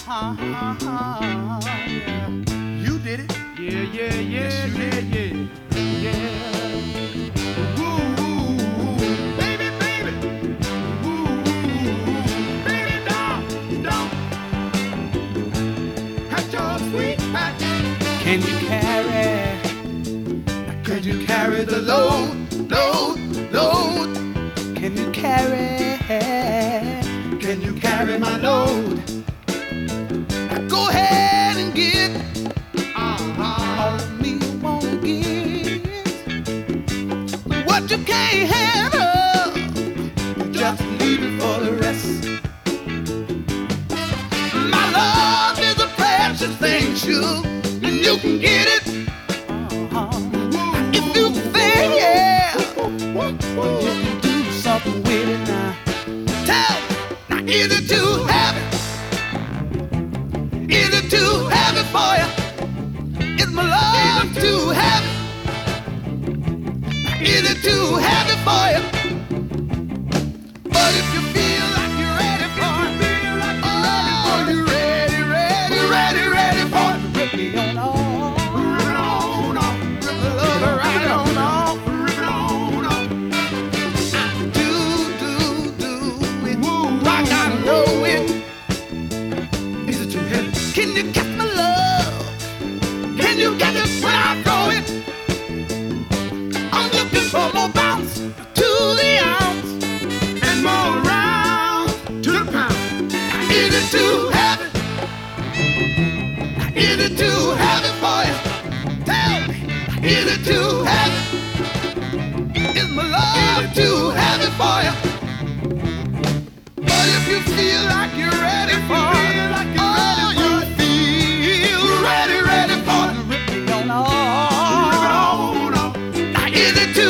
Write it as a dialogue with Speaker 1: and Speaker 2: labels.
Speaker 1: Yeah.
Speaker 2: You did it.
Speaker 1: Yeah, yeah, yeah,
Speaker 2: Yes, you
Speaker 1: yeah,
Speaker 2: did.
Speaker 1: yeah, yeah.
Speaker 2: Ooh, baby, baby. Ooh, baby, don't have your sweet back.
Speaker 1: Can you carry?
Speaker 2: Can you carry the load, load?
Speaker 1: Can you carry?
Speaker 2: Can you carry my load? Go ahead and get
Speaker 1: All of me won't give
Speaker 2: what you can't handle. Just leave it for the rest. My love is a precious thing, sugar, and you can get it if you think, yeah.
Speaker 1: You can do something with it now.
Speaker 2: Tell me, now is it too heavy? Is it too heavy for you? Is my love too heavy? Is it too heavy for you? But if you feel like you're ready for it, oh, you're ready for it.
Speaker 1: Rip me on off.
Speaker 2: Rip it on off, rip the love right on off, rip it on off. Do it. I gotta know it. Is it too heavy? Can you catch my love? Can you catch it when I throw it? I'm looking for more bounce to the ounce and more rounds to the pound. Is it too heavy? Is it too heavy for you? Tell me, is it too heavy? Is my love too heavy for you? But if you feel like you're ready for it, oh, you feel ready for it.
Speaker 1: Rip me on
Speaker 2: Rip it
Speaker 1: off.
Speaker 2: on off. Now is it too